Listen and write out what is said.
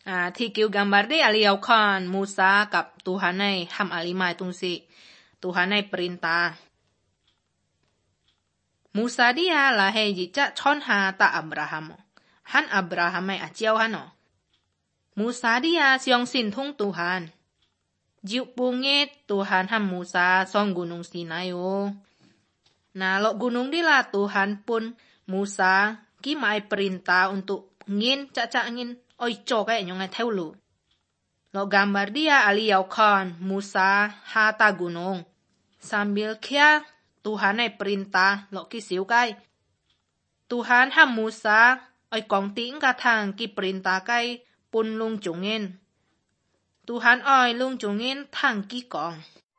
Thì kiểu gambar di aliyaukan MusaกับTuhan ay ham alimay tungsi. Tuhan ay perintah. Musa dia lahe jica chon ha ta Abraham. Han Abraham ay aciaw hano. Musa dia siong sintung Tuhan. Jiu pungit Tuhan ham Musa song gunung Sinai o. Nah lo gunung dila Tuhan pun Musa kimai perintah untuk ngin caca ngin oi kayak nyongai teulu. Lo gambar dia aliyaukan Musa hata gunung. Sambil kia Tuhan ay perintah lo kisiu kai. Tuhan ham Musa oi kong ting katang ki perintah kai pun lung jungin. Tuhan oi lung jungin tang ki kong.